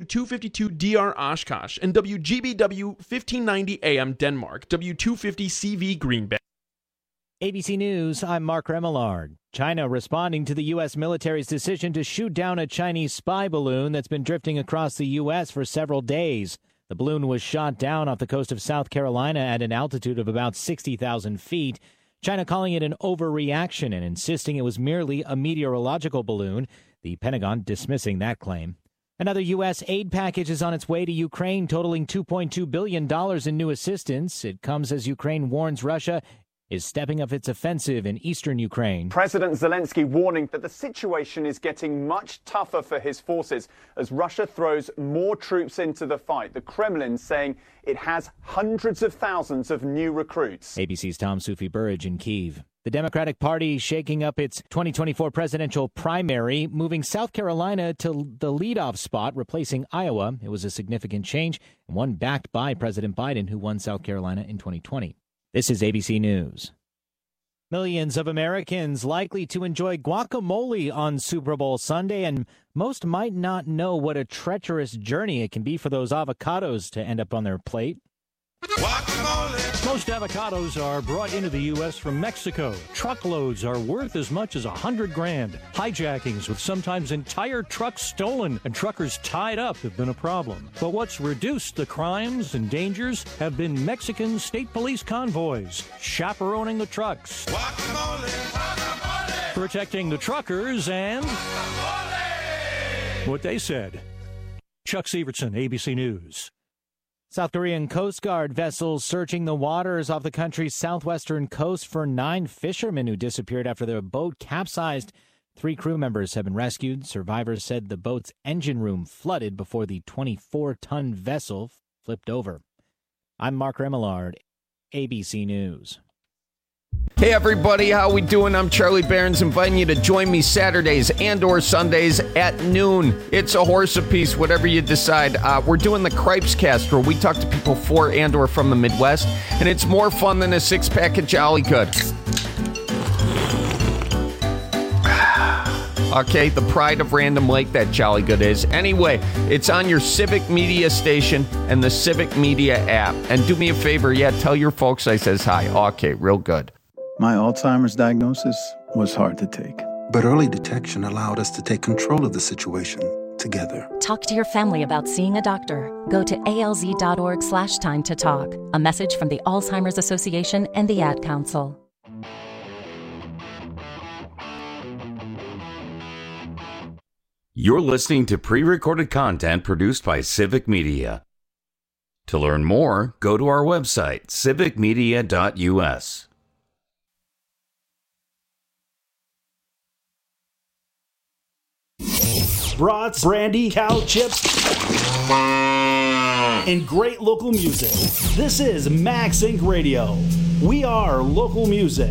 W252DR Oshkosh, and WGBW 1590 AM Denmark, W250 CV Green Bay. ABC News, I'm Mark Remillard. China responding to the U.S. military's decision to shoot down a Chinese spy balloon that's been drifting across the U.S. for several days. The balloon was shot down off the coast of South Carolina at an altitude of about 60,000 feet. China calling it an overreaction and insisting it was merely a meteorological balloon. The Pentagon dismissing that claim. Another U.S. aid package is on its way to Ukraine, totaling $2.2 billion in new assistance. It comes as Ukraine warns Russia is stepping up its offensive in eastern Ukraine. President Zelensky warning that the situation is getting much tougher for his forces as Russia throws more troops into the fight. The Kremlin saying it has hundreds of thousands of new recruits. ABC's Tom Sufi-Burridge in Kyiv. The Democratic Party shaking up its 2024 presidential primary, moving South Carolina to the leadoff spot, replacing Iowa. It was a significant change, and one backed by President Biden, who won South Carolina in 2020. This is ABC News. Millions of Americans likely to enjoy guacamole on Super Bowl Sunday, and most might not know what a treacherous journey it can be for those avocados to end up on their plate. Most avocados are brought into the U.S. from Mexico. Truckloads are worth as much as $100,000. Hijackings with sometimes entire trucks stolen and truckers tied up have been a problem. But what's reduced the crimes and dangers have been Mexican state police convoys chaperoning the trucks, protecting the truckers, and what they said. Chuck Severson, ABC News. South Korean Coast Guard vessels searching the waters off the country's southwestern coast for 9 fishermen who disappeared after their boat capsized. 3 crew members have been rescued. Survivors said the boat's engine room flooded before the 24-ton vessel flipped over. I'm Mark Remillard, ABC News. Hey everybody, how we doing? I'm Charlie Barons, inviting you to join me Saturdays and or Sundays at noon. It's a horse apiece, whatever you decide. We're doing the Cripes Cast, where we talk to people for and or from the Midwest, and it's more fun than a 6-pack of Jolly Good. Okay, the pride of Random Lake, that Jolly Good is. Anyway, it's on your Civic Media station and the Civic Media app. And do me a favor, tell your folks I says hi. Okay, real good. My Alzheimer's diagnosis was hard to take. But early detection allowed us to take control of the situation together. Talk to your family about seeing a doctor. Go to alz.org/time to talk. A message from the Alzheimer's Association and the Ad Council. You're listening to pre-recorded content produced by Civic Media. To learn more, go to our website, civicmedia.us. Brats, brandy, cow chips, and great local music. This is Max Inc. Radio. We are local music.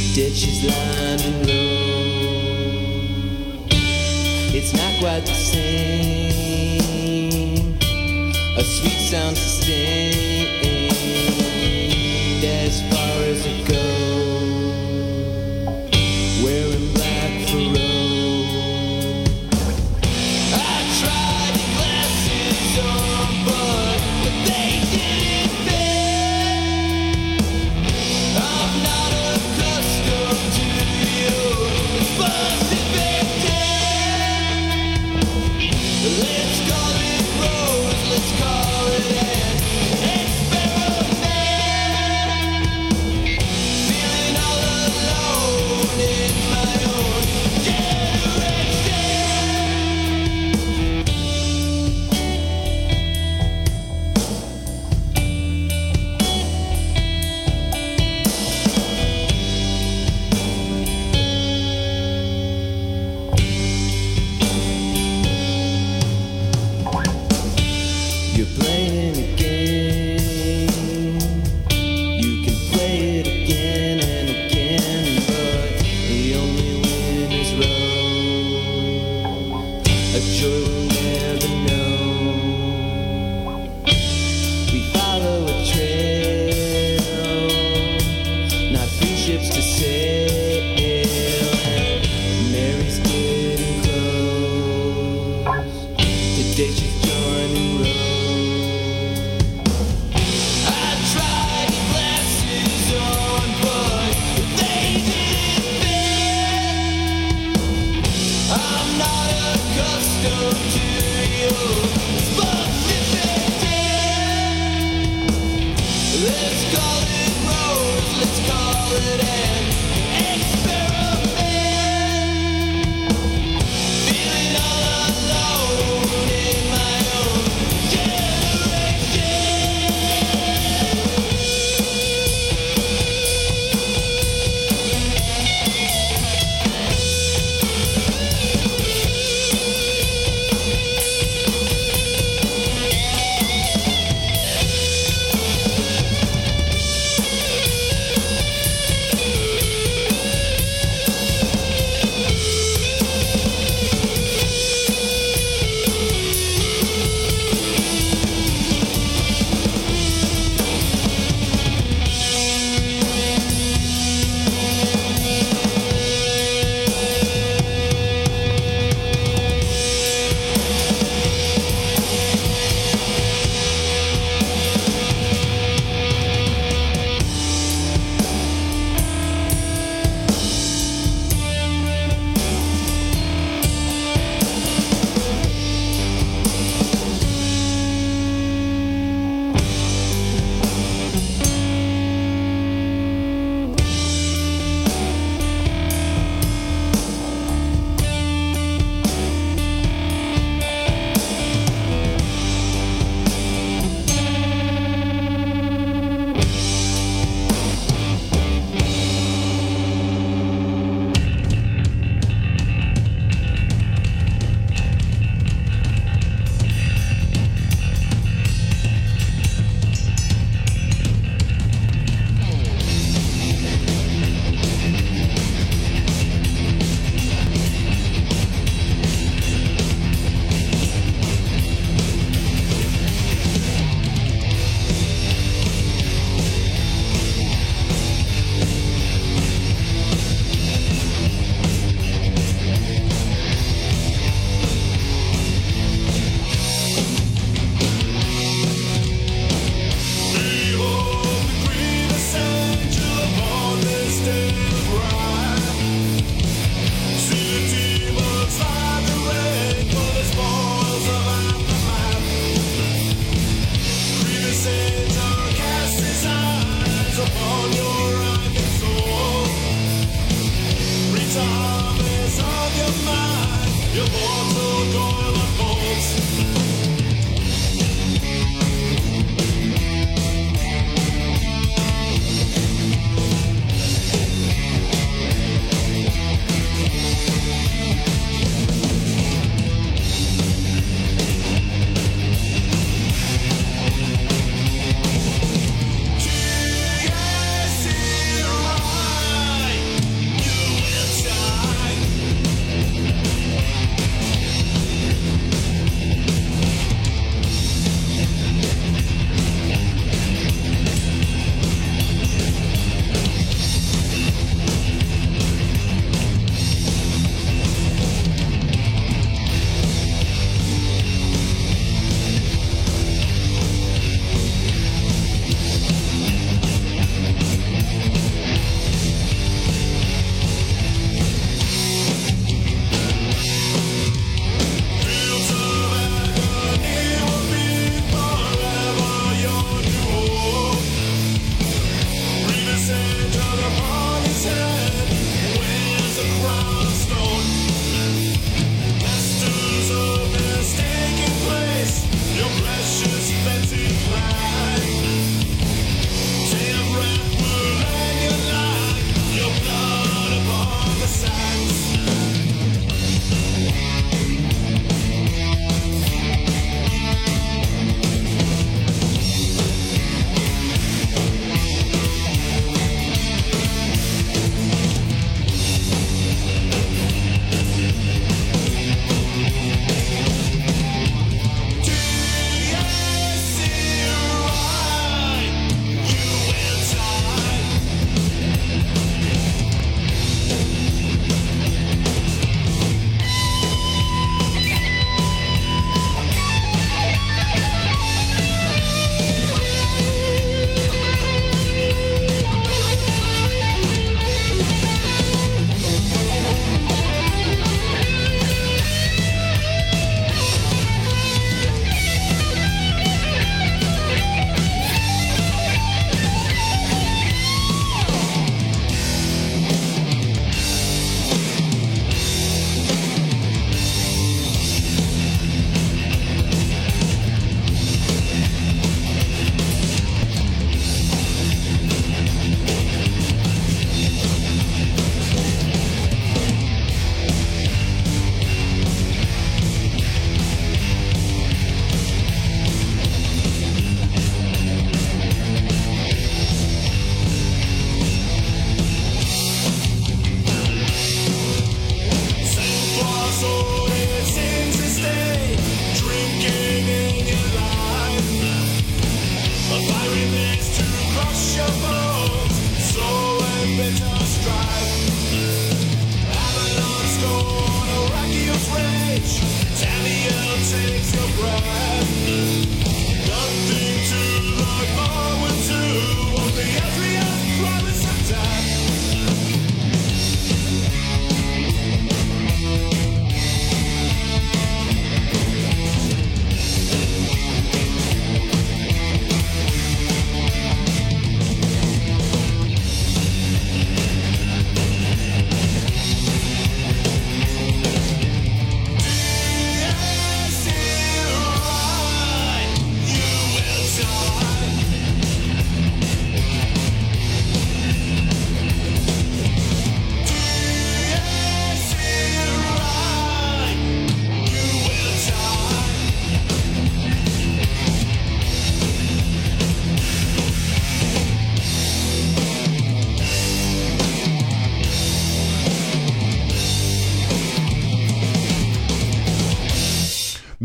Ditches lined in road. It's not quite the same. A sweet sound sustained as far as it goes. Wearing black for road. I tried the glasses on, but they didn't fit. I'm not accustomed to your fuzzy victim. Let's call it rose, let's call it an experiment. Feeling all alone in my own You're playing a game. You can play it again and again, but the only win is wrong. A joy we'll never know. We follow a trail, not free ships to sail, and Mary's getting close. Today she's joining road. I tried glasses on, but they didn't fit. I'm not accustomed to your fuzzy victim. Let's call it rose, let's call it an experiment. Feeling all alone in my own generation.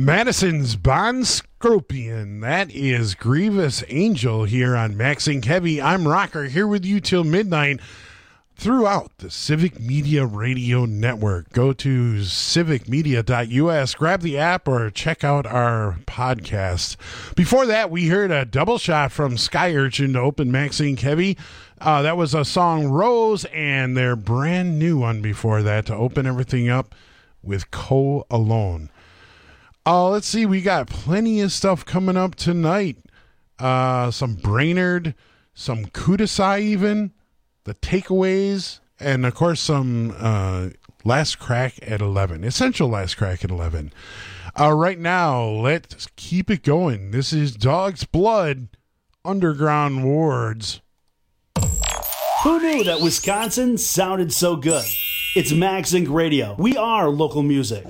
Madison's Bon Scorpion. That is Grievous Angel here on Maxing Heavy. I'm Rocker, here with you till midnight throughout the Civic Media Radio Network. Go to civicmedia.us, grab the app, or check out our podcast. Before that, we heard a double shot from Sky Urchin to open Maxing Heavy. That was a song Rose, and their brand new one before that to open everything up with Co Alone. Let's see, we got plenty of stuff coming up tonight. Some Brainerd, some Kudasai even, the Takeaways, and of course some Last Crack at 11, Essential Last Crack at 11. Right now, let's keep it going. This is Dog's Blood, Underground Wards. Who knew that Wisconsin sounded so good? It's Max Inc. Radio. We are local music.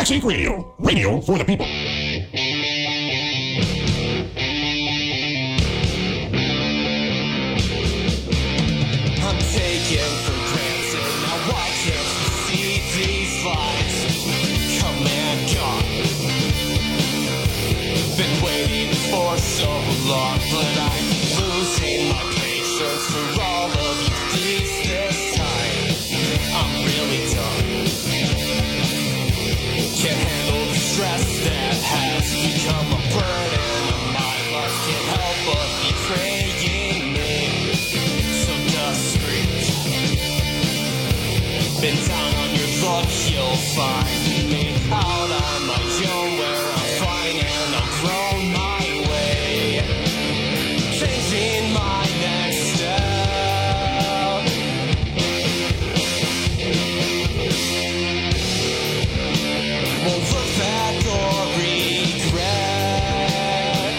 Max Inc. Radio. Radio for the people. I'm taken for granted. Now why can't you see these lights come and gone? Been waiting for so long, but I'm losing my patience for all of you thieves this time. I'm really done. Can't handle the stress that has become a burden of my life. Can't help but betraying me. So discreet. Been down on your luck, you'll find me out on my own where I'm fine and I'll grow my way. Changing my next step. Won't look back or regret.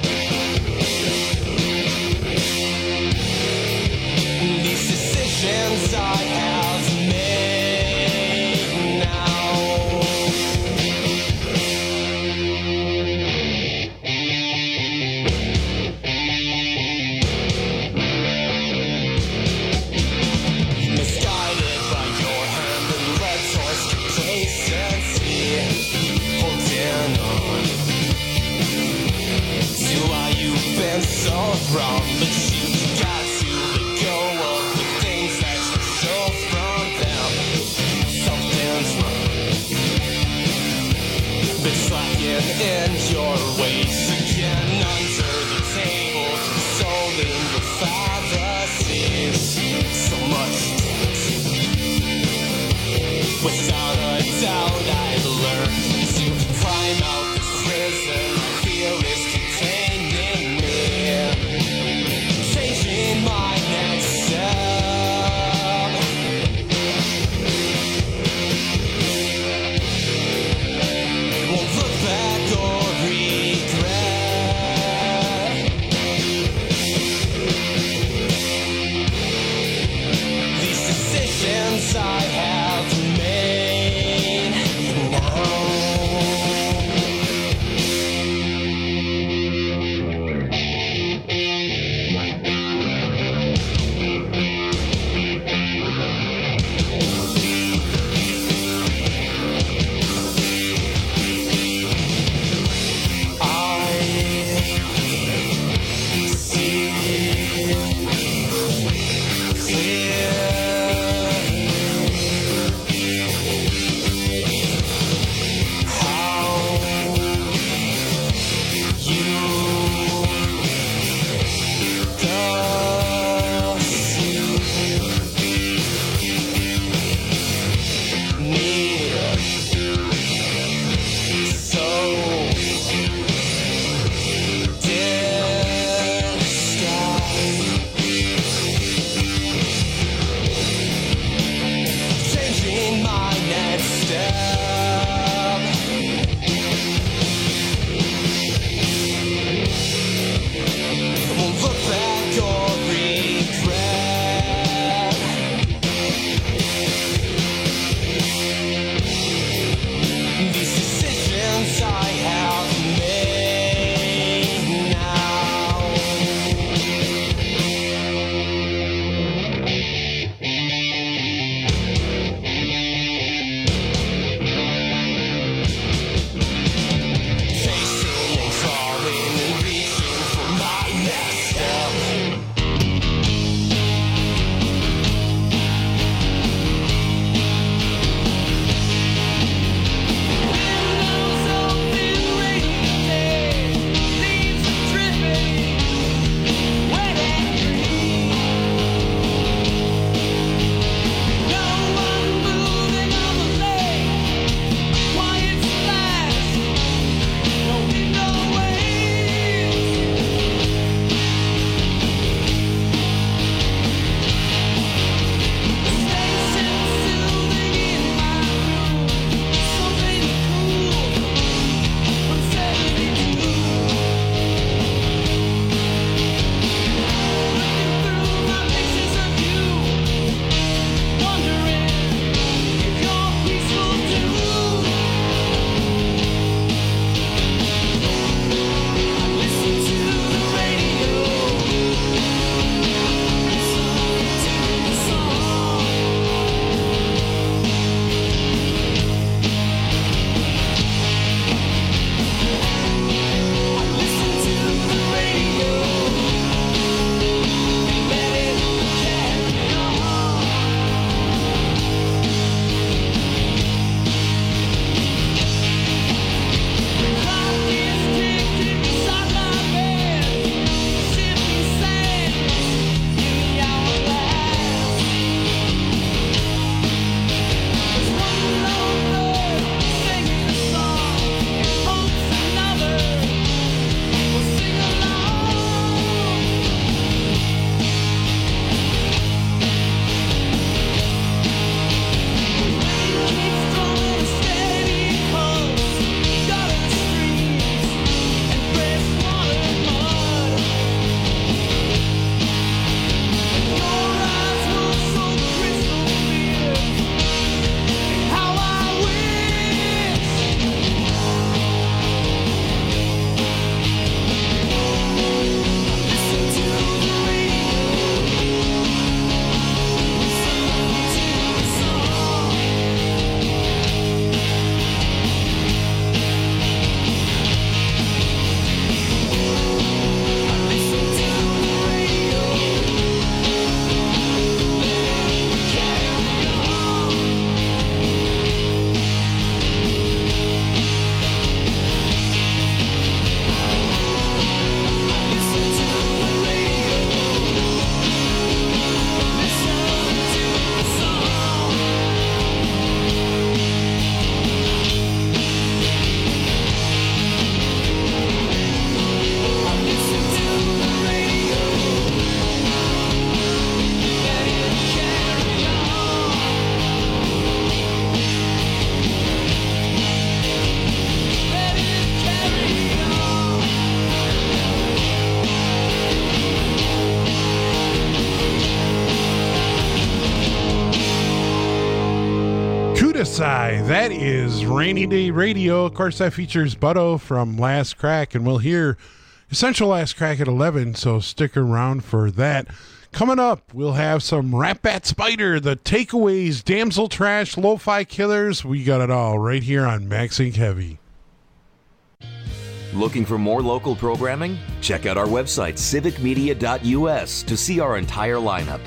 These decisions I have made now. Misguided by your hand and led towards complacency. Holding on to why you've been so wrong, but you got to let go of the things that you stole from them. Something's wrong. Been slacking in your ways again under the table, consoling your fallacies. So much doubt. Without a doubt, I've learned to climb out this prison I feel is containing me. Changing my next step. Won't look back or regret. These decisions I have made now. Changing my next step. Won't look back or regret. These decisions I have made now. Prophesy. That is Rainy Day Radio. Of course, that features Butto from Last Crack, and we'll hear Essential Last Crack at 11, so stick around for that. Coming up, we'll have some Rat Bat Spider, the Takeaways, Damsel Trash, Lo-Fi Killers. We got it all right here on Maxing Heavy. Looking for more local programming? Check out our website, civicmedia.us, to see our entire lineup.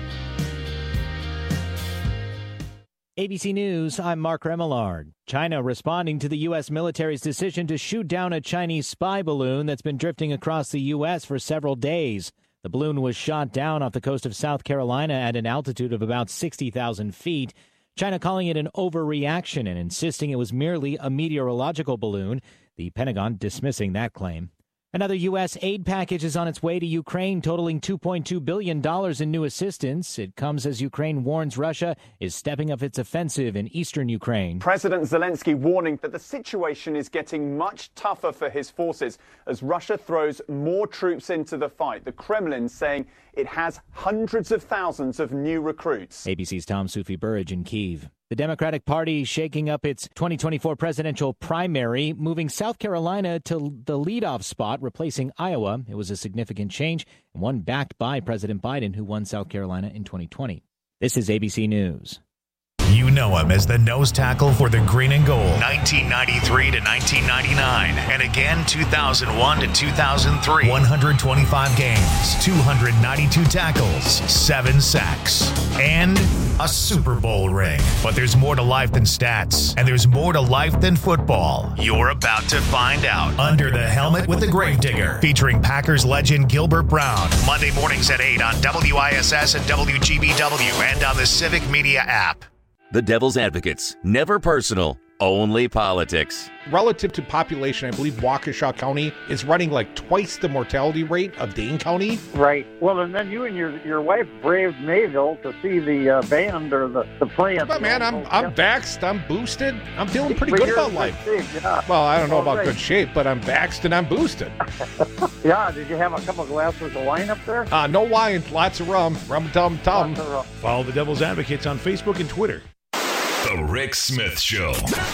ABC News, I'm Mark Remillard. China responding to the U.S. military's decision to shoot down a Chinese spy balloon that's been drifting across the U.S. for several days. The balloon was shot down off the coast of South Carolina at an altitude of about 60,000 feet. China calling it an overreaction and insisting it was merely a meteorological balloon. The Pentagon dismissing that claim. Another U.S. aid package is on its way to Ukraine, totaling $2.2 billion in new assistance. It comes as Ukraine warns Russia is stepping up its offensive in eastern Ukraine. President Zelensky warning that the situation is getting much tougher for his forces as Russia throws more troops into the fight. The Kremlin saying it has hundreds of thousands of new recruits. ABC's Tom Sufi-Burridge in Kyiv. The Democratic Party shaking up its 2024 presidential primary, moving South Carolina to the leadoff spot, replacing Iowa. It was a significant change, and one backed by President Biden, who won South Carolina in 2020. This is ABC News. You know him as the nose tackle for the Green and Gold, 1993 to 1999, and again 2001 to 2003. 125 games, 292 tackles, 7 sacks, and a Super Bowl ring. But there's more to life than stats, and there's more to life than football. You're about to find out. Under the Helmet with the Gravedigger, featuring Packers legend Gilbert Brown. Monday mornings at 8 on WISS and WGBW, and on the Civic Media app. The Devil's Advocates. Never personal, only politics. Relative to population, I believe Waukesha County is running like twice the mortality rate of Dane County. Right. Well, and then you and your wife braved Mayville to see the band or the play. But man, I'm vaxxed, I'm boosted. I'm feeling pretty good about life. Yeah. Well, I don't know about good shape, but I'm vaxxed and I'm boosted. Yeah, did you have a couple of glasses of wine up there? No wine, lots of rum. Rum-tum-tum. Follow the Devil's Advocates on Facebook and Twitter. The Rick Smith Show,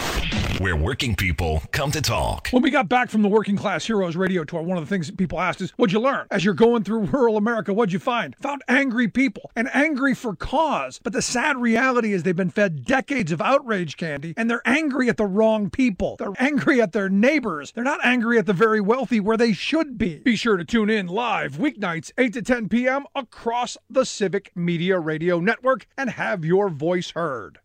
where working people come to talk. When we got back from the Working Class Heroes radio tour, one of the things that people asked is, what'd you learn? As you're going through rural America, what'd you find? Found angry people, and angry for cause. But the sad reality is they've been fed decades of outrage candy, and they're angry at the wrong people. They're angry at their neighbors. They're not angry at the very wealthy where they should be. Be sure to tune in live weeknights 8 to 10 p.m. across the Civic Media Radio Network and have your voice heard.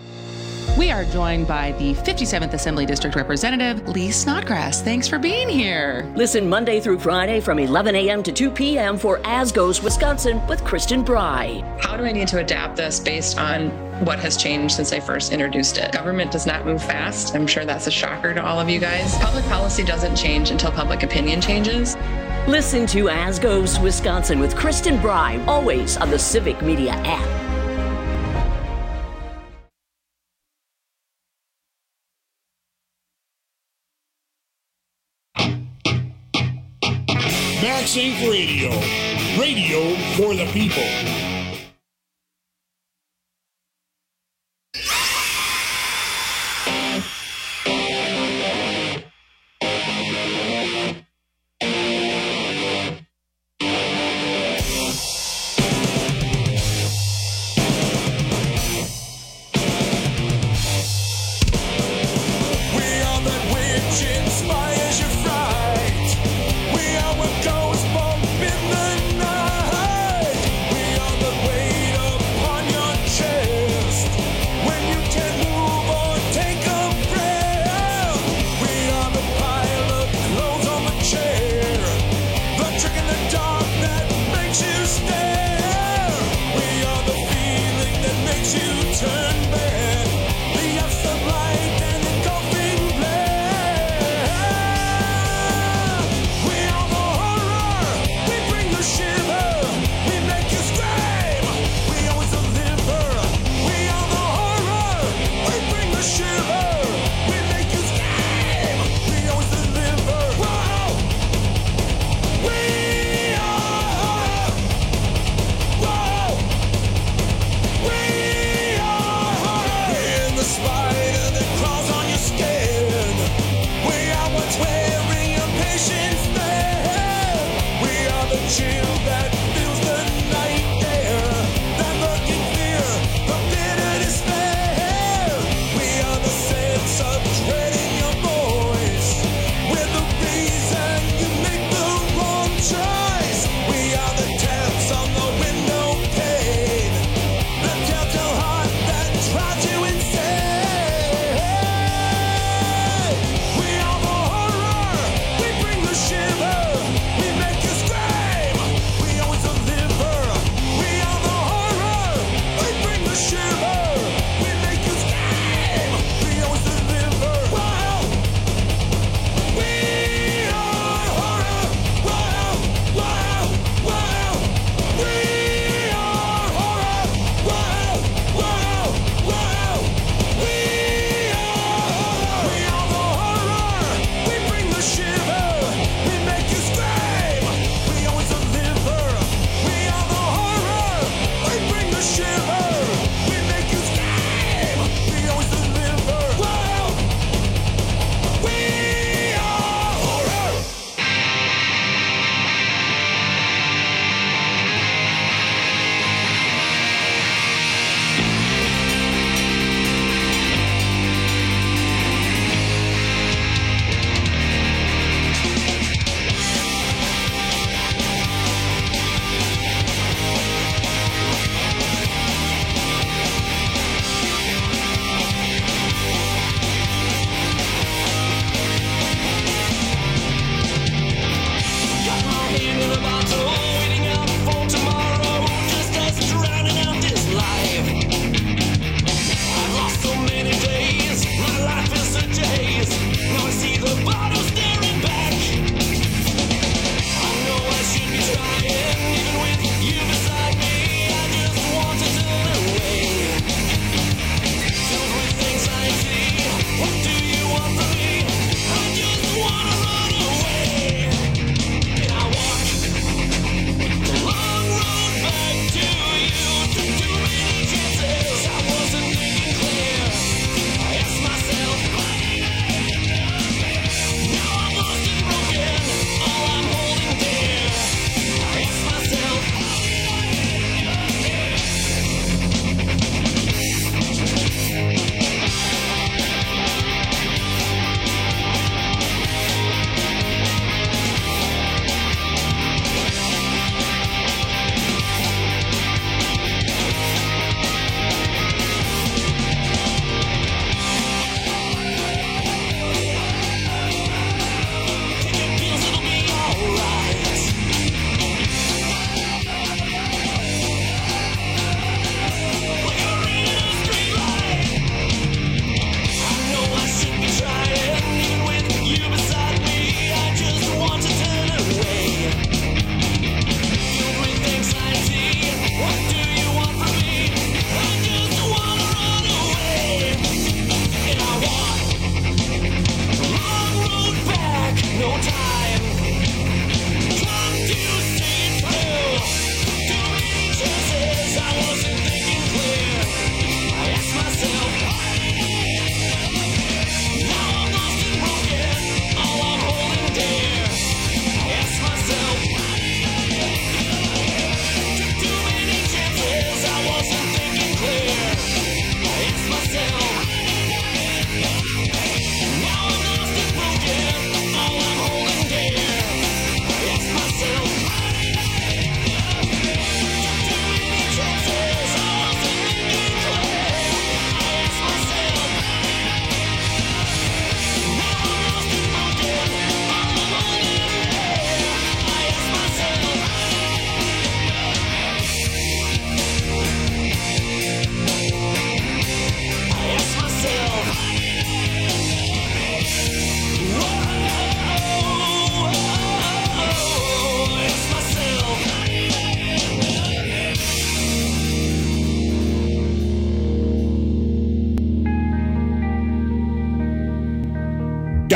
We are joined by the 57th Assembly District Representative, Lee Snodgrass. Thanks for being here. Listen Monday through Friday from 11 a.m. to 2 p.m. for As Goes Wisconsin with Kristen Bry. How do I need to adapt this based on what has changed since I first introduced it? Government does not move fast. I'm sure that's a shocker to all of you guys. Public policy doesn't change until public opinion changes. Listen to As Goes Wisconsin with Kristen Bry, always on the Civic Media app. Maxing Radio. Radio for the people. We are what goes bump in the night. We are the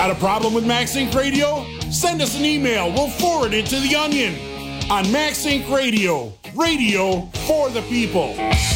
Got a problem with Max Inc. Radio? Send us an email. We'll forward it to The Onion on Max Inc. Radio. Radio for the people.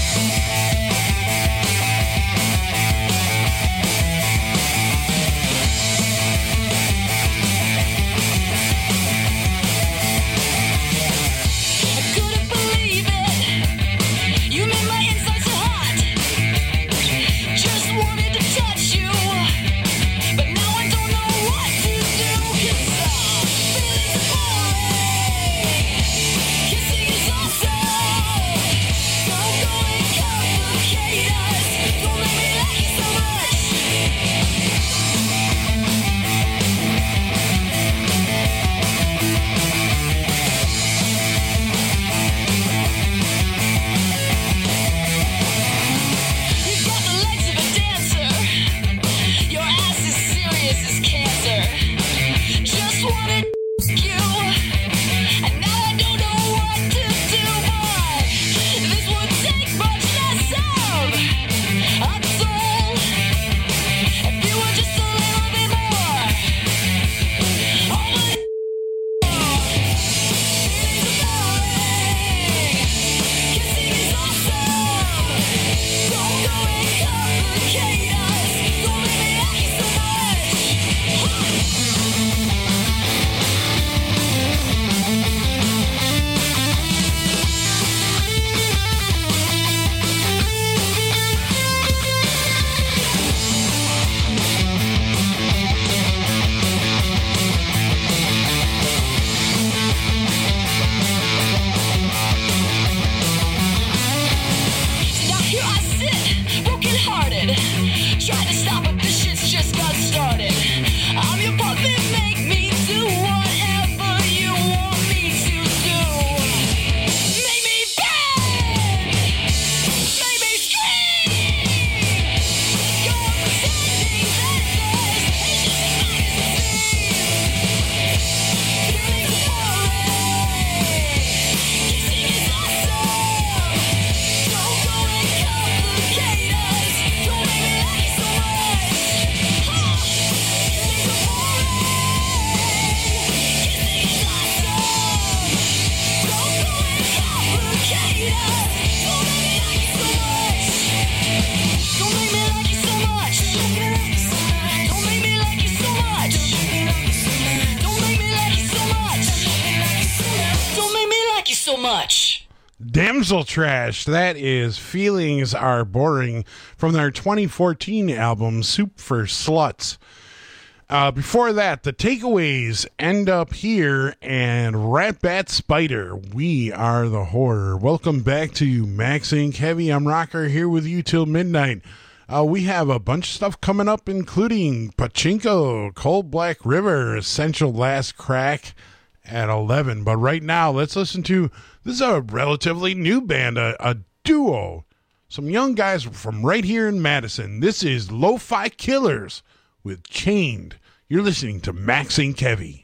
Damsel Trash. That is Feelings Are Boring from their 2014 album Soup for Sluts. Before that, the Takeaways, End Up Here, and Rat Bat Spider, We Are the Horror. Welcome back to Max Inc. Heavy. I'm Rocker here with you till midnight. We have a bunch of stuff coming up, including Pachinko, Cold Black River, Essential Last Crack at 11. But right now, let's listen to, this is a relatively new band, a duo. Some young guys from right here in Madison. This is Lo-Fi Killers with Chained. You're listening to Max Inc. Heavy.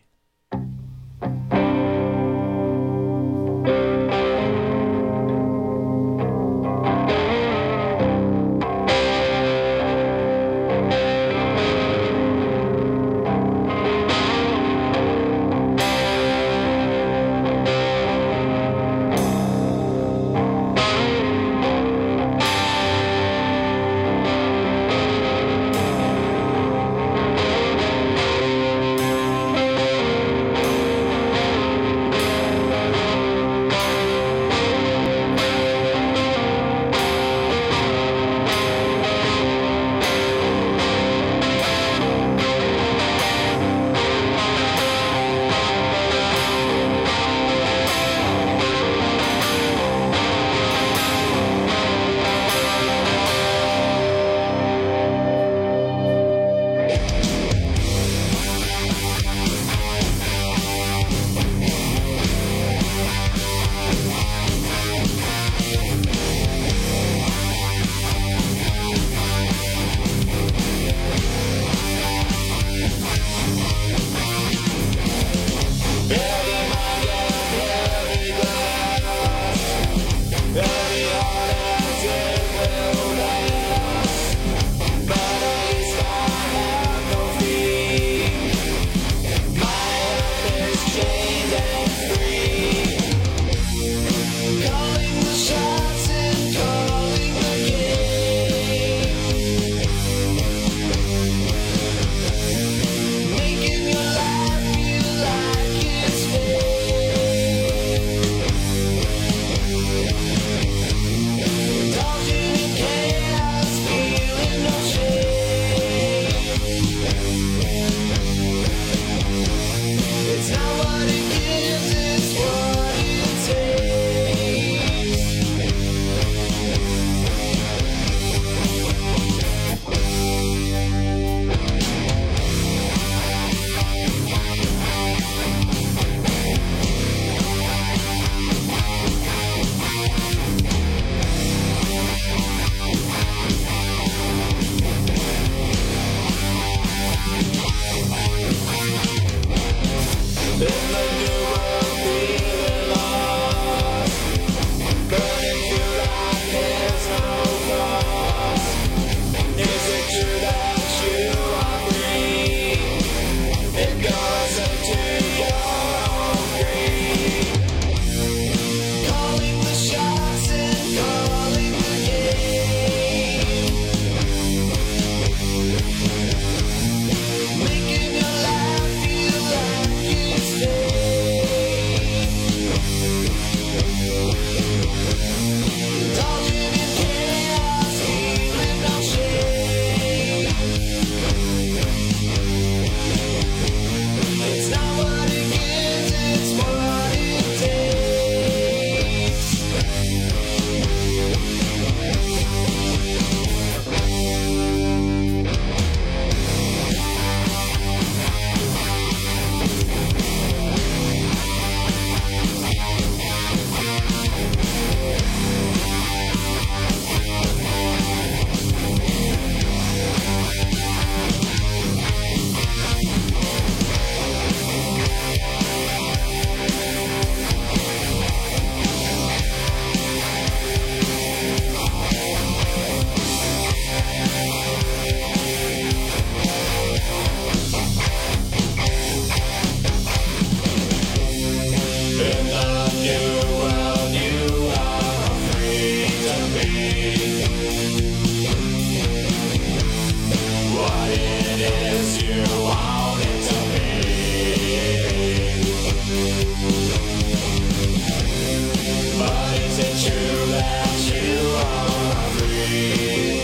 it true that you are free?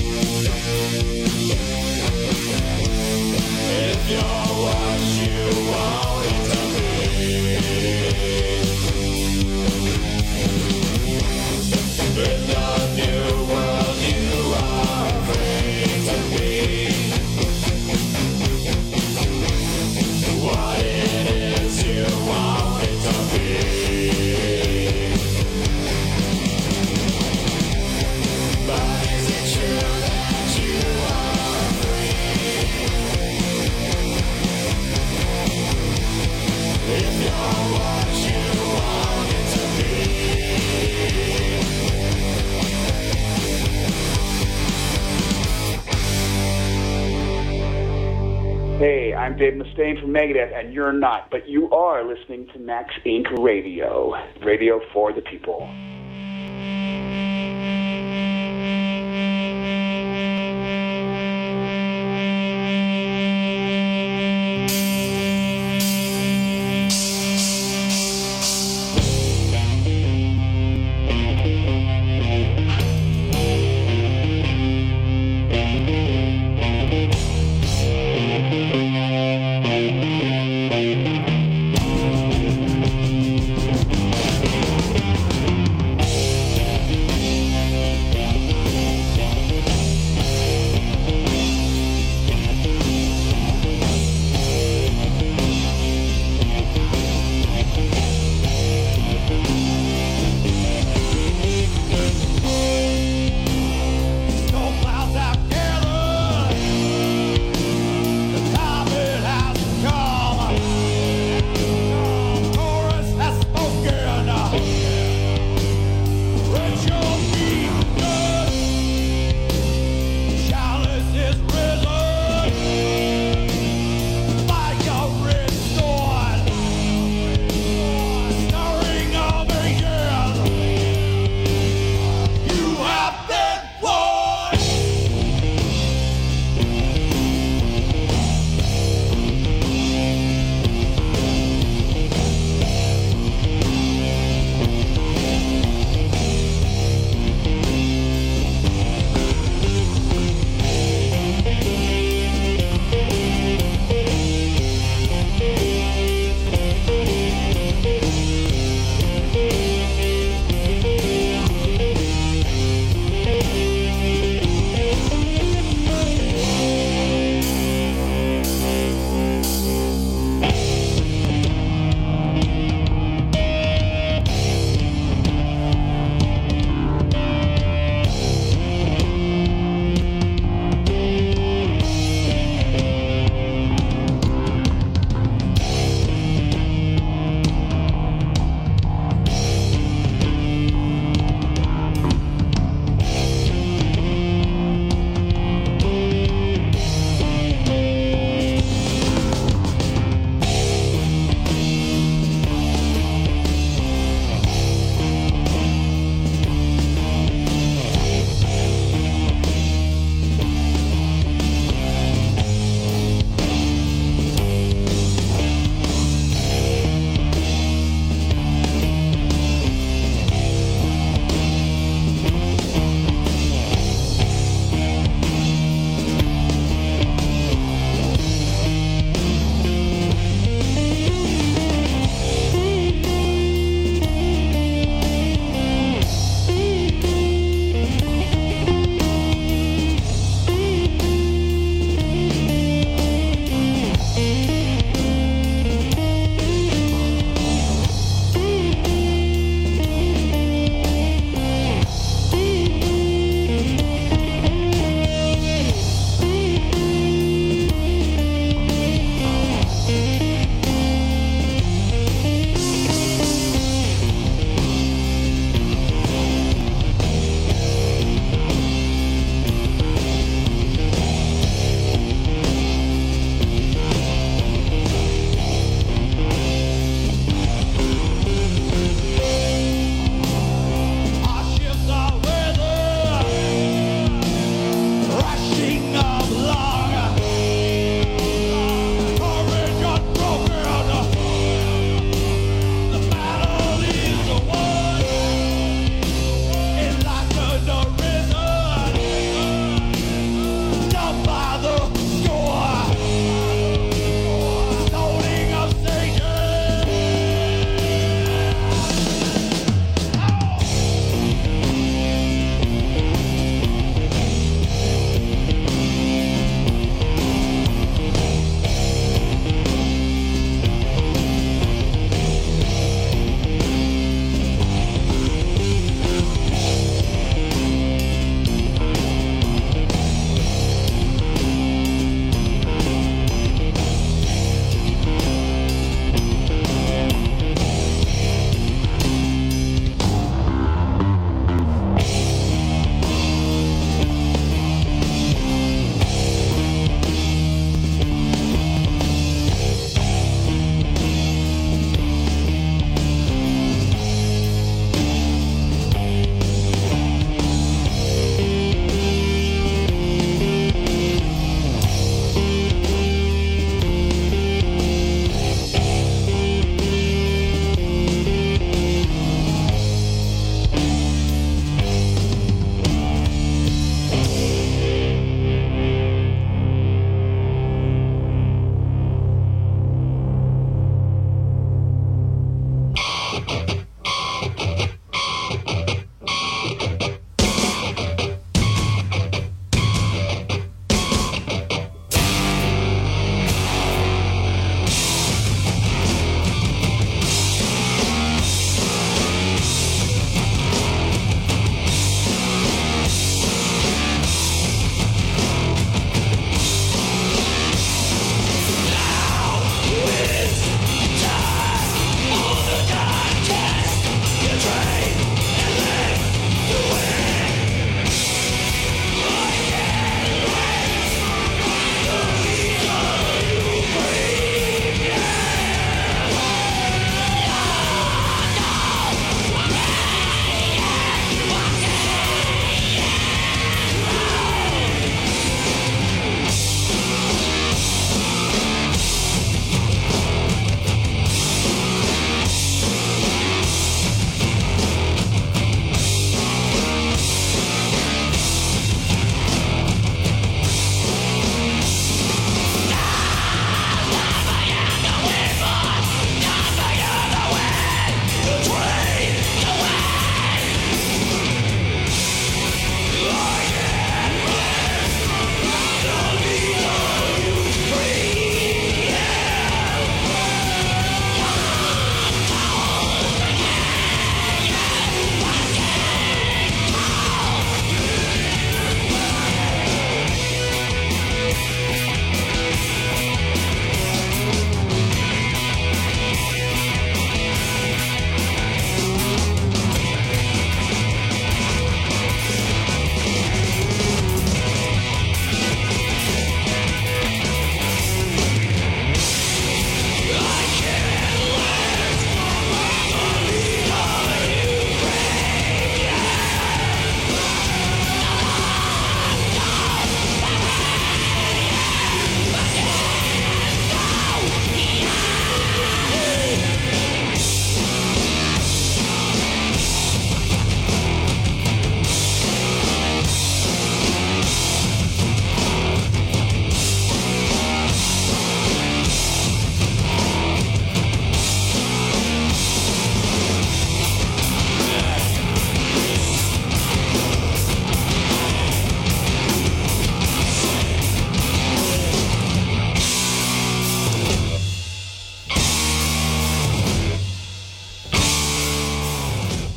If you're what you want it to be. In the new world you are free to be. What it is you want it to be. But is it true that you are free? If you're what you want it to be. Hey, I'm Dave Mustaine from Megadeth, and you're not, but you are listening to Max Inc. Radio. Radio for the people.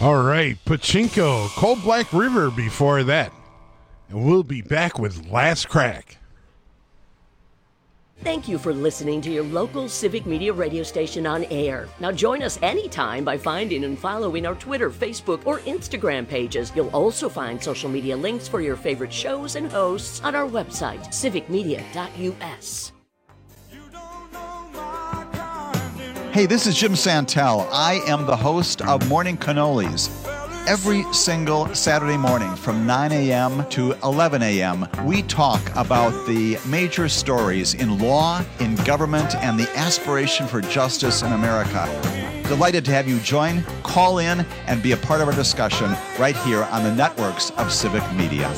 All right, Pachinko, Cold Black River before that. And we'll be back with Last Crack. Thank you for listening to your local Civic Media radio station on air. Now join us anytime by finding and following our Twitter, Facebook, or Instagram pages. You'll also find social media links for your favorite shows and hosts on our website, civicmedia.us. Hey, this is Jim Santel. I am the host of Morning Cannolis. Every single Saturday morning from 9 a.m. to 11 a.m., we talk about the major stories in law, in government, and the aspiration for justice in America. Delighted to have you join, call in, and be a part of our discussion right here on the networks of Civic Media.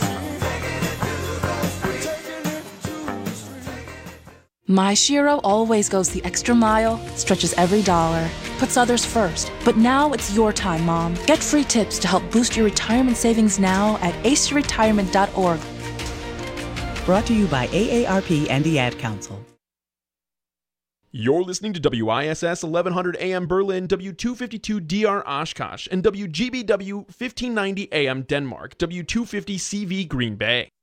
My Shiro always goes the extra mile, stretches every dollar, puts others first. But now it's your time, Mom. Get free tips to help boost your retirement savings now at aceyourretirement.org. Brought to you by AARP and the Ad Council. You're listening to WISS 1100 AM Berlin, W252 DR Oshkosh, and WGBW 1590 AM Denmark, W250 CV Green Bay.